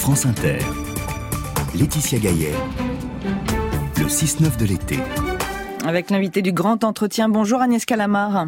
France Inter. Laetitia Gaillet, le 6-9 de l'été. Avec l'invité du grand entretien, bonjour Agnès Callamard.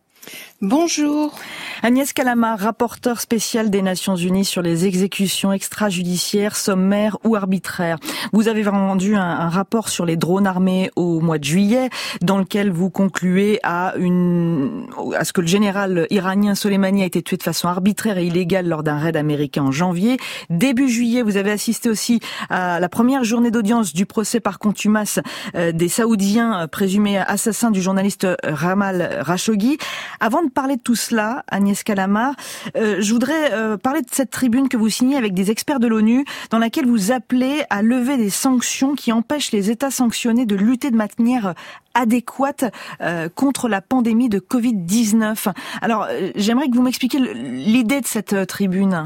Bonjour. Agnès Callamard, rapporteure spéciale des Nations Unies sur les exécutions extrajudiciaires, sommaires ou arbitraires. Vous avez rendu un rapport sur les drones armés au mois de juillet, dans lequel vous concluez à ce que le général iranien Soleimani a été tué de façon arbitraire et illégale lors d'un raid américain en janvier. Début juillet, vous avez assisté aussi à la première journée d'audience du procès par contumace des Saoudiens présumés assassins du journaliste Jamal Khashoggi. Avant de parler de tout cela, Agnès Callamard, je voudrais parler de cette tribune que vous signez avec des experts de l'ONU, dans laquelle vous appelez à lever des sanctions qui empêchent les États sanctionnés de lutter de manière adéquate contre la pandémie de Covid-19. Alors, j'aimerais que vous m'expliquiez l'idée de cette tribune.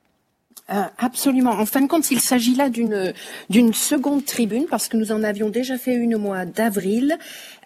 Absolument. En fin de compte, il s'agit là d'une seconde tribune, parce que nous en avions déjà fait une au mois d'avril.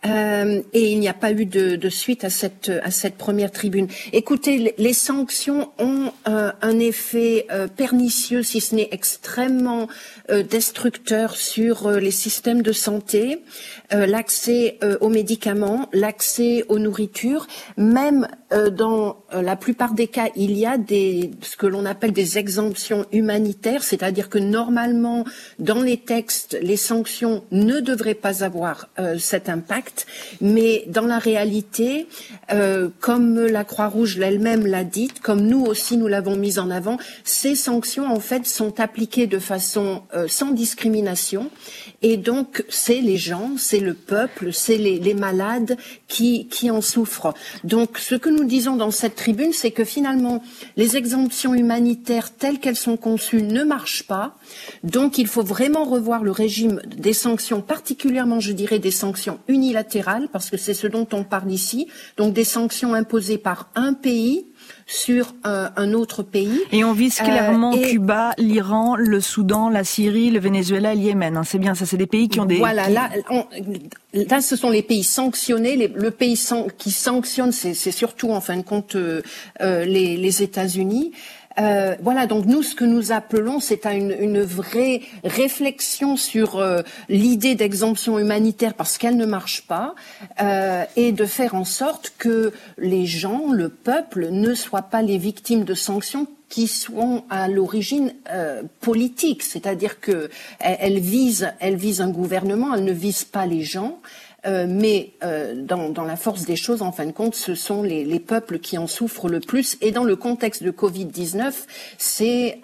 Et il n'y a pas eu de suite à cette première tribune. Écoutez, les sanctions ont un effet pernicieux, si ce n'est extrêmement destructeur sur les systèmes de santé, l'accès aux médicaments, l'accès aux nourritures. Même dans la plupart des cas, il y a ce que l'on appelle des exemptions humanitaires, c'est-à-dire que normalement, dans les textes, les sanctions ne devraient pas avoir cet impact. Mais dans la réalité, comme la Croix-Rouge elle-même l'a dit, comme nous aussi nous l'avons mis en avant, ces sanctions en fait sont appliquées de façon sans discrimination, et donc c'est les gens, c'est le peuple, c'est les malades qui en souffrent. Donc ce que nous disons dans cette tribune, c'est que finalement les exemptions humanitaires telles qu'elles sont conçues ne marchent pas. Donc il faut vraiment revoir le régime des sanctions, particulièrement je dirais des sanctions unilatérales, parce que c'est ce dont on parle ici, donc des sanctions imposées par un pays sur un autre pays. Et on vise clairement Cuba, l'Iran, le Soudan, la Syrie, le Venezuela et le Yémen. C'est bien ça, c'est des pays qui ont des... Voilà, là ce sont les pays sanctionnés. Le pays qui sanctionne, c'est surtout en fin de compte les États-Unis. Voilà, donc nous, ce que nous appelons, c'est à une vraie réflexion sur l'idée d'exemption humanitaire, parce qu'elle ne marche pas, et de faire en sorte que les gens, le peuple, ne soient pas les victimes de sanctions qui sont à l'origine politique, c'est-à-dire que elle vise un gouvernement, elle ne vise pas les gens. Mais dans la force des choses, en fin de compte, ce sont les peuples qui en souffrent le plus. Et dans le contexte de Covid-19, c'est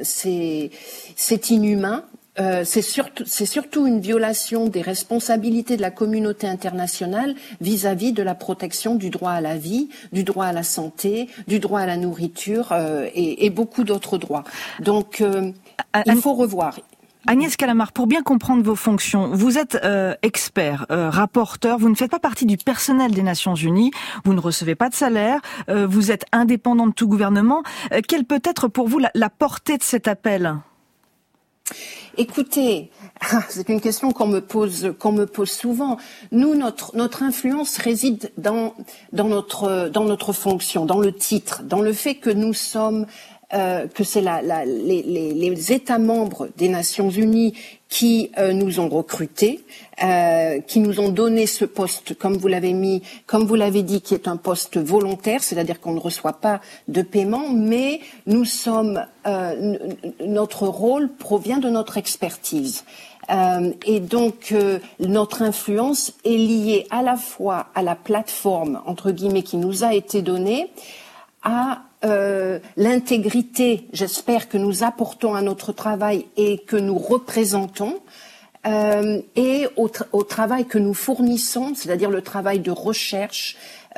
inhumain. C'est surtout une violation des responsabilités de la communauté internationale vis-à-vis de la protection du droit à la vie, du droit à la santé, du droit à la nourriture et beaucoup d'autres droits. Donc, il faut revoir. Agnès Callamard, pour bien comprendre vos fonctions, vous êtes expert, rapporteur, vous ne faites pas partie du personnel des Nations Unies, vous ne recevez pas de salaire, vous êtes indépendant de tout gouvernement. Quelle peut être pour vous la portée de cet appel ? Écoutez, c'est une question qu'on me pose souvent. Nous, notre influence réside dans notre fonction, dans le titre, dans le fait que nous sommes que c'est les États membres des Nations Unies qui nous ont recrutés, qui nous ont donné ce poste, comme vous l'avez dit, qui est un poste volontaire, c'est-à-dire qu'on ne reçoit pas de paiement, mais nous sommes, notre rôle provient de notre expertise. Et donc notre influence est liée à la fois à la plateforme entre guillemets qui nous a été donnée, à l'intégrité, j'espère, que nous apportons à notre travail et que nous représentons, et au travail que nous fournissons, c'est-à-dire le travail de recherche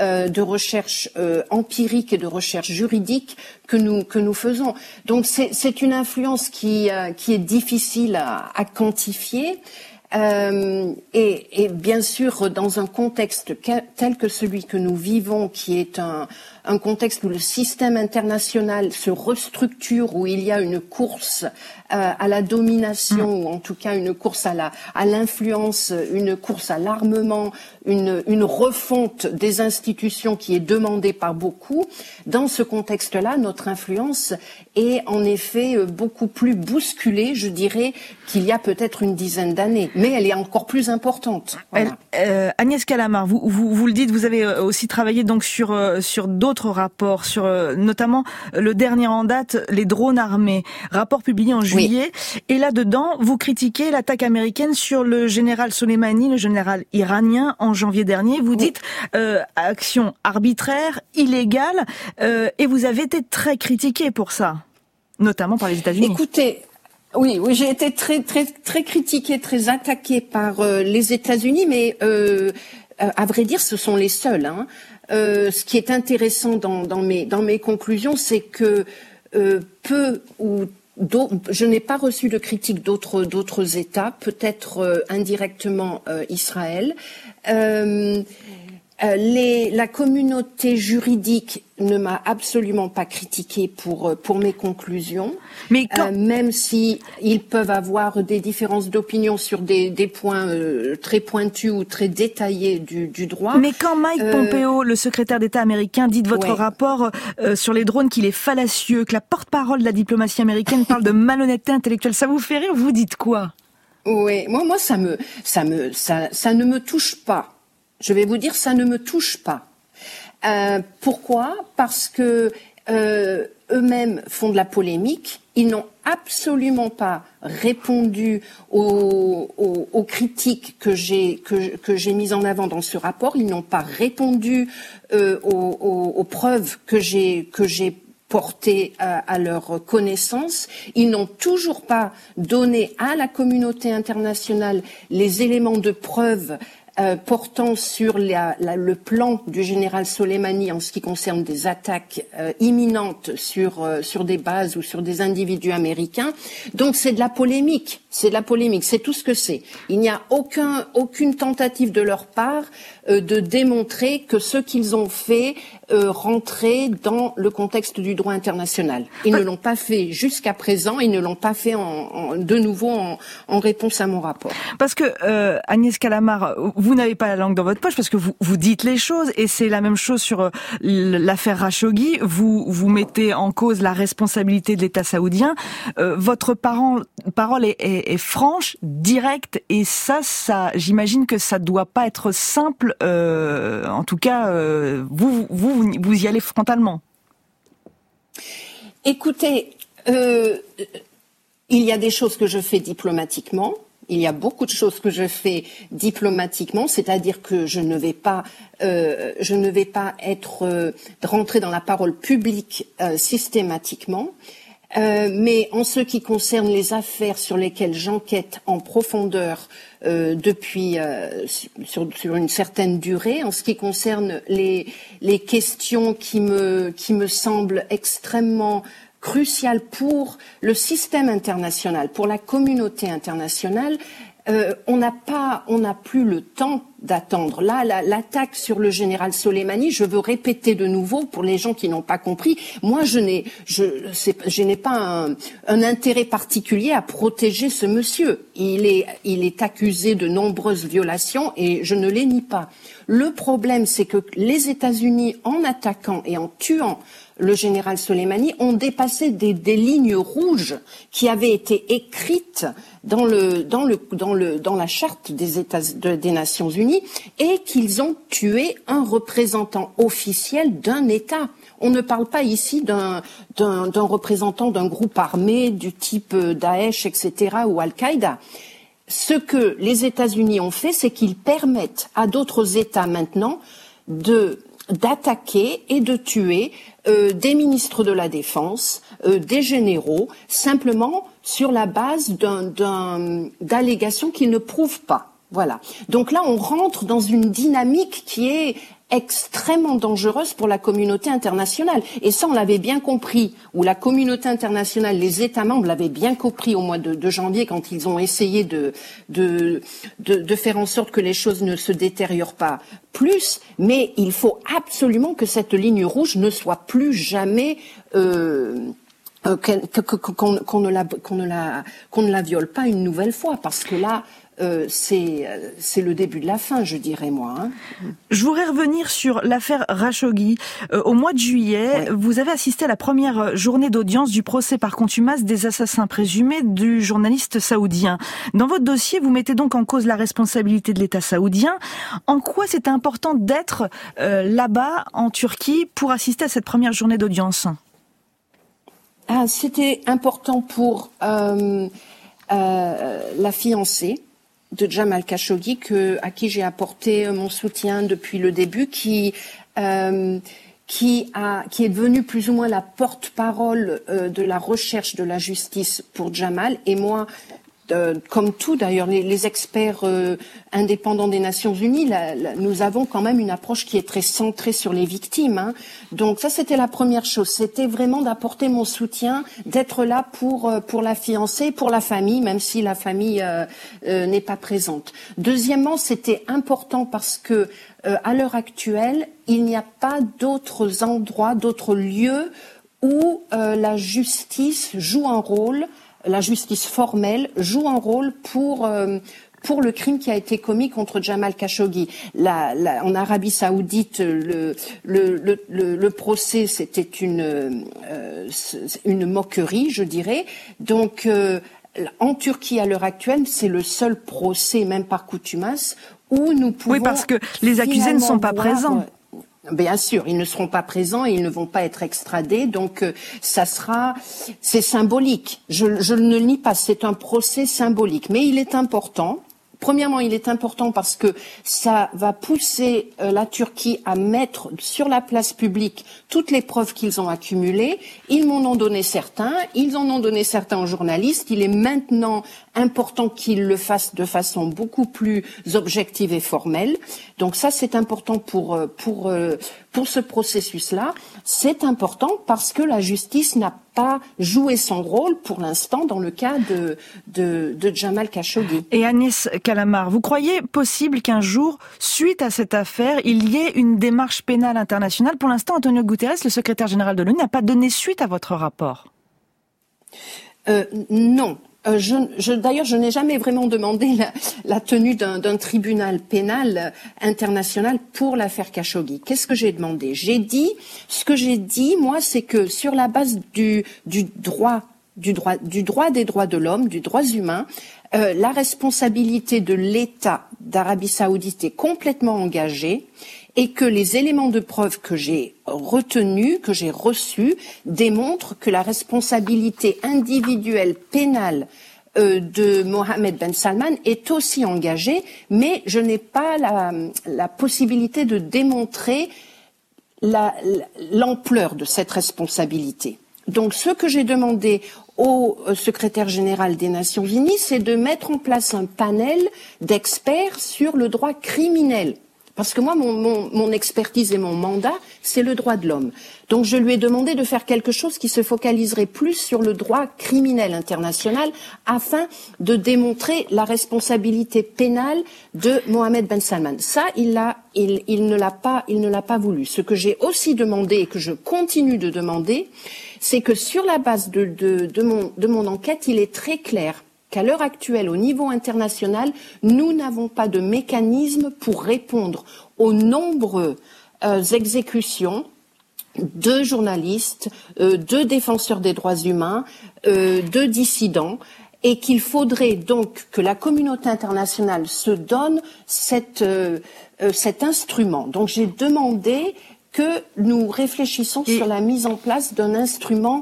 empirique et de recherche juridique que nous faisons. Donc c'est une influence qui est difficile à quantifier. Et bien sûr, dans un contexte tel que celui que nous vivons, qui est un contexte où le système international se restructure, où il y a une course à la domination, ou en tout cas une course à l'influence, une course à l'armement, une refonte des institutions qui est demandée par beaucoup. Dans ce contexte-là, notre influence est en effet beaucoup plus bousculée, je dirais, qu'il y a peut-être une dizaine d'années. Mais elle est encore plus importante. Voilà. Agnès Calamard, vous le dites, vous avez aussi travaillé donc sur d'autres rapports, sur notamment le dernier en date, les drones armés, rapport publié en juillet. Oui. Et là-dedans, vous critiquez l'attaque américaine sur le général Soleimani, le général iranien, en janvier dernier. Vous dites action arbitraire, illégale, et vous avez été très critiqué pour ça, notamment par les États-Unis. Écoutez. Oui, j'ai été très critiquée, très attaquée par les États-Unis, mais à vrai dire, ce sont les seuls. Hein. Ce qui est intéressant dans mes conclusions, c'est que je n'ai pas reçu de critiques d'autres États, peut-être indirectement Israël. La communauté juridique ne m'a absolument pas critiquée pour mes conclusions, mais même si ils peuvent avoir des différences d'opinion sur des points très pointus ou très détaillés du droit. Mais quand Mike Pompeo, le secrétaire d'État américain, dit de votre rapport sur les drones qu'il est fallacieux, que la porte-parole de la diplomatie américaine parle de malhonnêteté intellectuelle, ça vous fait rire? Vous dites quoi? Oui, moi ça ne me touche pas. Je vais vous dire, ça ne me touche pas. Pourquoi ? Parce que eux-mêmes font de la polémique. Ils n'ont absolument pas répondu aux critiques que j'ai mises en avant dans ce rapport. Ils n'ont pas répondu aux preuves que j'ai portées à leur connaissance. Ils n'ont toujours pas donné à la communauté internationale les éléments de preuve portant sur le plan du général Soleimani en ce qui concerne des attaques imminentes sur des bases ou sur des individus américains. Donc c'est de la polémique, c'est tout ce que c'est. Il n'y a aucune tentative de leur part de démontrer que ce qu'ils ont fait rentrait dans le contexte du droit international. Ils ne l'ont pas fait jusqu'à présent, ils ne l'ont pas fait de nouveau en réponse à mon rapport. Parce que Agnès Calamard, vous n'avez pas la langue dans votre poche parce que vous dites les choses, et c'est la même chose sur l'affaire Khashoggi. Vous mettez en cause la responsabilité de l'État saoudien. Votre parole est franche, directe, et ça, j'imagine que ça doit pas être simple. En tout cas, vous y allez frontalement. Écoutez, il y a des choses que je fais diplomatiquement. Il y a beaucoup de choses que je fais diplomatiquement, c'est-à-dire que je ne vais pas rentrer dans la parole publique systématiquement. Mais en ce qui concerne les affaires sur lesquelles j'enquête en profondeur depuis sur une certaine durée, en ce qui concerne les questions qui me semblent extrêmement cruciales pour le système international, pour la communauté internationale, on n'a plus le temps d'attendre. Là, l'attaque sur le général Soleimani, je veux répéter de nouveau pour les gens qui n'ont pas compris. Moi, je n'ai pas un intérêt particulier à protéger ce monsieur. Il est accusé de nombreuses violations et je ne les nie pas. Le problème, c'est que les États-Unis, en attaquant et en tuant le général Soleimani, ont dépassé des lignes rouges qui avaient été écrites dans la charte des Nations Unies, et qu'ils ont tué un représentant officiel d'un État. On ne parle pas ici d'un représentant d'un groupe armé du type Daesh, etc., ou Al-Qaïda. Ce que les États-Unis ont fait, c'est qu'ils permettent à d'autres États maintenant d'attaquer et de tuer des ministres de la Défense, des généraux, simplement sur la base d'allégations qu'ils ne prouvent pas. Voilà. Donc là, on rentre dans une dynamique qui est extrêmement dangereuse pour la communauté internationale. Et ça, on l'avait bien compris, ou la communauté internationale, les États membres l'avaient bien compris au mois de janvier quand ils ont essayé de faire en sorte que les choses ne se détériorent pas plus. Mais il faut absolument que cette ligne rouge ne soit plus jamais qu'on ne la viole pas une nouvelle fois, parce que là, c'est le début de la fin, je dirais moi. Hein. Je voudrais revenir sur l'affaire Khashoggi. Au mois de juillet, vous avez assisté à la première journée d'audience du procès par contumace des assassins présumés du journaliste saoudien. Dans votre dossier, vous mettez donc en cause la responsabilité de l'État saoudien. En quoi c'est important d'être là-bas, en Turquie, pour assister à cette première journée d'audience ? C'était important pour la fiancée de Jamal Khashoggi, à qui j'ai apporté mon soutien depuis le début, qui est devenue plus ou moins la porte-parole de la recherche de la justice pour Jamal. Et moi, comme tout d'ailleurs, les experts indépendants des Nations Unies, nous avons quand même une approche qui est très centrée sur les victimes. Hein. Donc ça, c'était la première chose. C'était vraiment d'apporter mon soutien, d'être là pour la fiancée, pour la famille, même si la famille n'est pas présente. Deuxièmement, c'était important parce que à l'heure actuelle, il n'y a pas d'autres endroits, d'autres lieux où la justice joue un rôle. La justice formelle joue un rôle pour le crime qui a été commis contre Jamal Khashoggi. En Arabie Saoudite, le procès, c'était une moquerie, je dirais. Donc, en Turquie, à l'heure actuelle, c'est le seul procès, même par contumace, où nous pouvons... Oui, parce que les accusés ne sont pas présents. Bien sûr, ils ne seront pas présents et ils ne vont pas être extradés, donc c'est symbolique. Je ne le nie pas, c'est un procès symbolique, mais il est important. Premièrement, il est important parce que ça va pousser la Turquie à mettre sur la place publique toutes les preuves qu'ils ont accumulées. Ils m'en ont donné certains, ils en ont donné certains aux journalistes. Il est maintenant important qu'ils le fassent de façon beaucoup plus objective et formelle. Donc ça, c'est important pour ce processus-là. C'est important parce que la justice n'a pas joué son rôle pour l'instant dans le cas de Jamal Khashoggi. Et Agnès Callamard, vous croyez possible qu'un jour, suite à cette affaire, il y ait une démarche pénale internationale ? Pour l'instant, Antonio Guterres, le secrétaire général de l'ONU, n'a pas donné suite à votre rapport. Non. D'ailleurs, je n'ai jamais vraiment demandé la tenue d'un tribunal pénal international pour l'affaire Khashoggi. Qu'est-ce que j'ai demandé ? Ce que j'ai dit, moi, c'est que sur la base du droit des droits de l'homme, du droit humain, la responsabilité de l'État d'Arabie Saoudite est complètement engagée et que les éléments de preuve que j'ai retenus, que j'ai reçus, démontrent que la responsabilité individuelle pénale de Mohammed Ben Salman est aussi engagée, mais je n'ai pas la possibilité de démontrer l'ampleur de cette responsabilité. Donc ce que j'ai demandé au secrétaire général des Nations Unies, c'est de mettre en place un panel d'experts sur le droit criminel. Parce que moi, mon expertise et mon mandat, c'est le droit de l'homme. Donc je lui ai demandé de faire quelque chose qui se focaliserait plus sur le droit criminel international afin de démontrer la responsabilité pénale de Mohammed Ben Salman. Ça, il ne l'a pas voulu. Ce que j'ai aussi demandé et que je continue de demander, c'est que sur la base de mon enquête, il est très clair qu'à l'heure actuelle, au niveau international, nous n'avons pas de mécanisme pour répondre aux nombreuses exécutions de journalistes, de défenseurs des droits humains, de dissidents, et qu'il faudrait donc que la communauté internationale se donne cet instrument. Donc j'ai demandé que nous réfléchissions sur la mise en place d'un instrument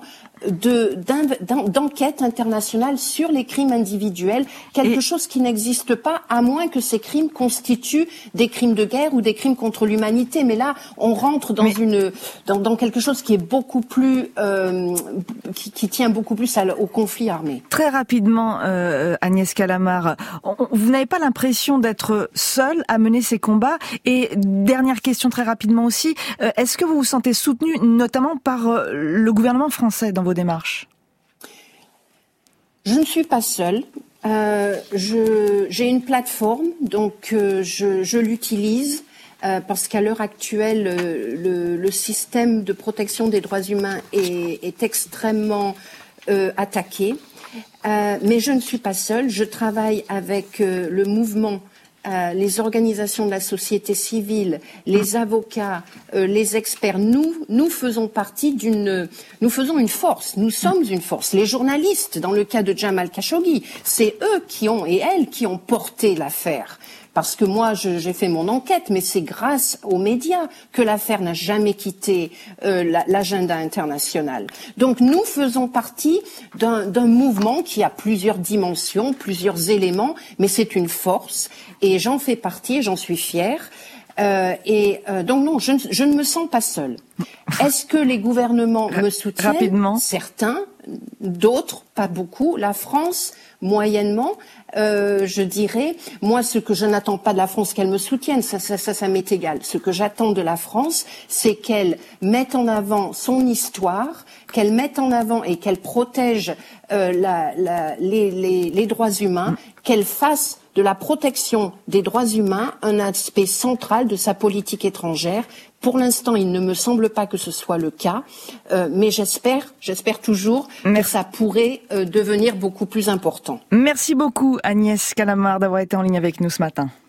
d'enquête internationale sur les crimes individuels, quelque chose qui n'existe pas, à moins que ces crimes constituent des crimes de guerre ou des crimes contre l'humanité. Mais là, on rentre dans quelque chose qui est beaucoup plus, qui tient beaucoup plus au conflit armé. Très rapidement, Agnès Callamard, vous n'avez pas l'impression d'être seule à mener ces combats? Et dernière question très rapidement aussi, est-ce que vous vous sentez soutenu notamment par le gouvernement français dans vos démarches? Je ne suis pas seule. J'ai une plateforme, donc je l'utilise parce qu'à l'heure actuelle, le système de protection des droits humains est extrêmement attaqué. Mais je ne suis pas seule. Je travaille avec le mouvement, les organisations de la société civile, les avocats, les experts. Nous faisons partie nous faisons une force. Nous sommes une force. Les journalistes, dans le cas de Jamal Khashoggi, c'est eux et elles qui ont porté l'affaire. Parce que moi, j'ai fait mon enquête, mais c'est grâce aux médias que l'affaire n'a jamais quitté l'agenda international. Donc nous faisons partie d'un mouvement qui a plusieurs dimensions, plusieurs éléments, mais c'est une force, et j'en fais partie, et j'en suis fière. Donc non, je ne me sens pas seule. Est-ce que les gouvernements me soutiennent? Rapidement. Certains, d'autres, pas beaucoup. La France, moyennement. Je dirais, moi, ce que je n'attends pas de la France, qu'elle me soutienne, ça m'est égal. Ce que j'attends de la France, c'est qu'elle mette en avant son histoire, qu'elle mette en avant et qu'elle protège les droits humains, qu'elle fasse de la protection des droits humains un aspect central de sa politique étrangère. Pour l'instant, il ne me semble pas que ce soit le cas, mais j'espère toujours que ça pourrait devenir beaucoup plus important. Merci beaucoup Agnès Callamard d'avoir été en ligne avec nous ce matin.